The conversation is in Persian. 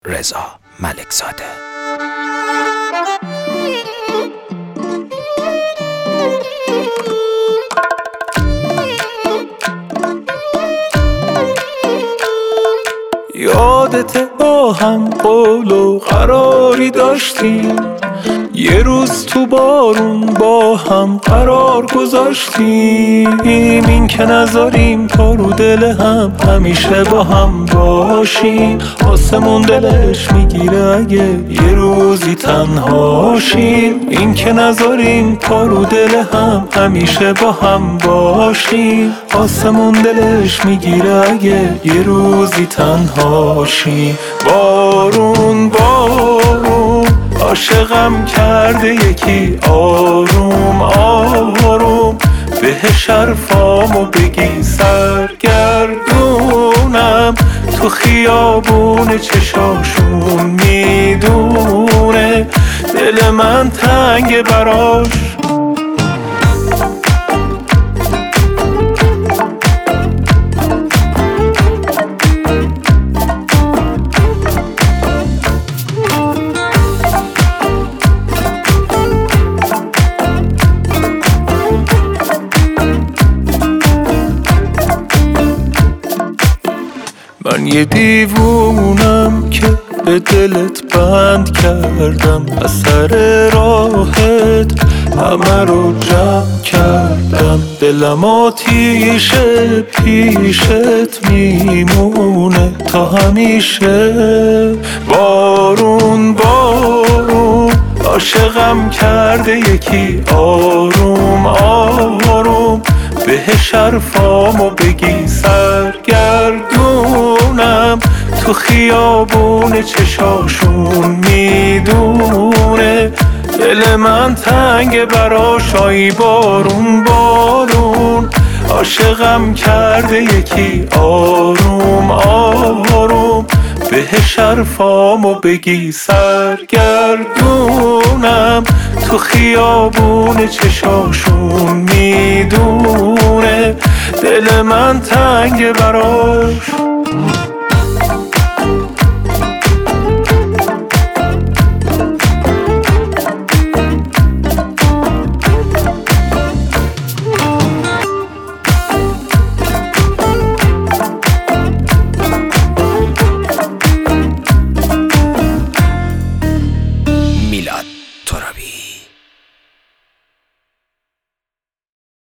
رضا ملکزاده. یادت با هم قول و قراری داشتیم، یه روز تو بارون با هم قرار گذاشتیم، این که نذاریم تا رو دل هم همیشه با هم باشیم. آسمون دلش میگیره اگه یه روزی تنهاشیم، این که نذاریم تا رو دل هم همیشه با هم باشیم. آسمون دلش میگیره اگه یه روزی تنهاشیم. بارون بارون عاشقم کرده یکی، آروم آروم بهش حرفامو بگی، سرگردونم تو خیابون چشاشون، میدونه دل من تنگ براش. من یه دیوونم که به دلت بند کردم، از سر راحت همه رو جمع کردم. دلم آتیشه پیشت میمونه تا همیشه. بارون بارون عاشقم کرده یکی، آروم آروم بهش حرفامو بگی، سرگردونم تو خیابون چشاشون، میدونه دل من تنگ براش. آی بارون بارون عاشقم کرده یکی، آروم آروم بهش حرفامو بگی، سرگردونم تو خیابون چشاشون، میدونه دل من تنگ براش.